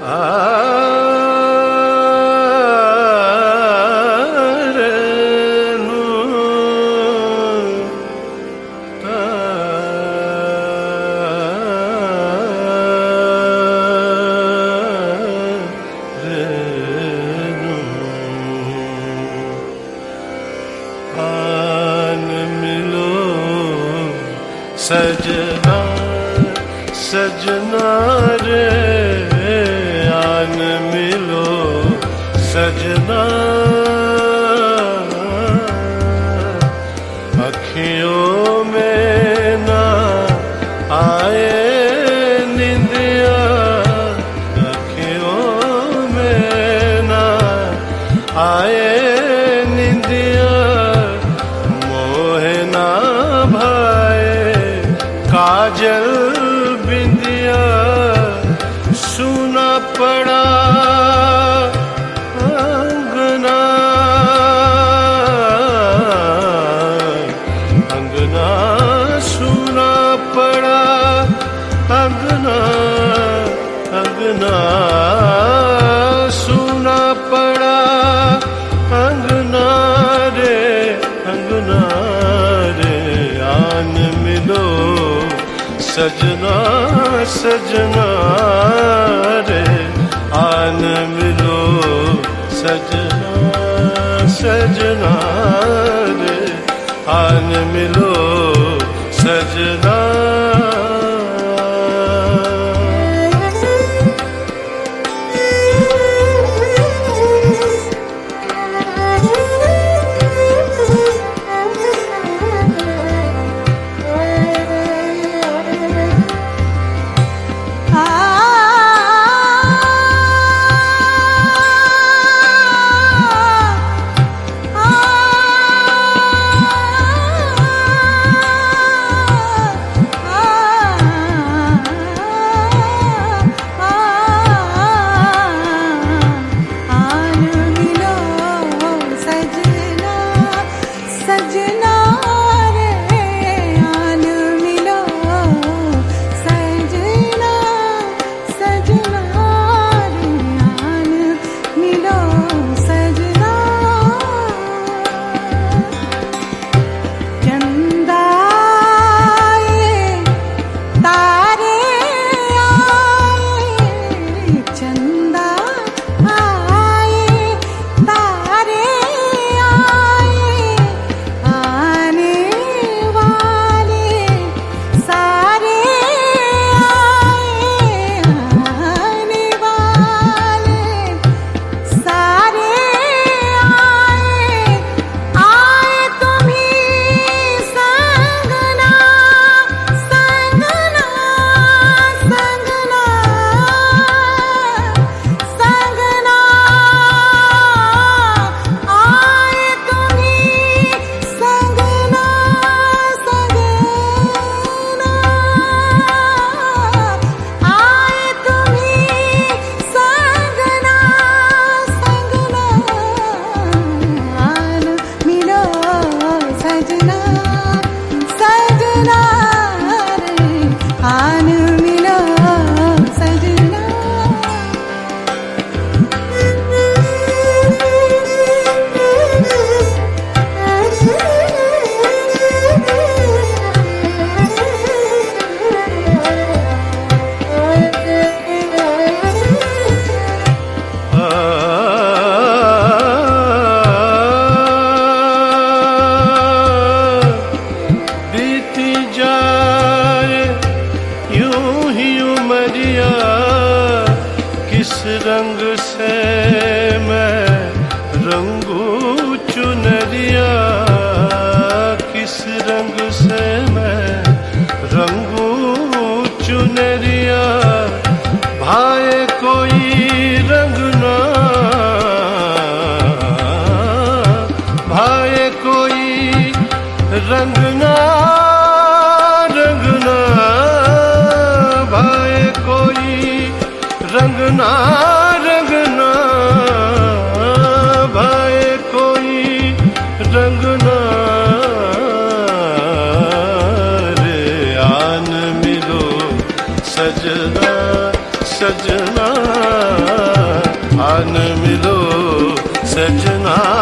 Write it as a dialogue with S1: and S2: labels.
S1: सजना सजना रे आन मिलो सजना, अखियों में ना आए निंदिया, अखियों में ना आए निंदिया, मोहे ना भाए काजल बिंदिया, सुना पड़ा अंगना, अंगना सुना पड़ा अंगना, अंगना सुना पड़ा अंगना रे, अंगना रे आन मिलो सजना सजना रे आन मिलो सजना सजना रे आन मिलो सजना। किस रंग से मैं रंगू चुनरिया, किस रंग से मैं रंगू चुनरिया, भाए कोई रंग ना, भाए कोई रंग ना, रंगना भाए कोई रंगना, रंगना भाए कोई रंगना रे आन मिलो सजना सजना आन मिलो सजना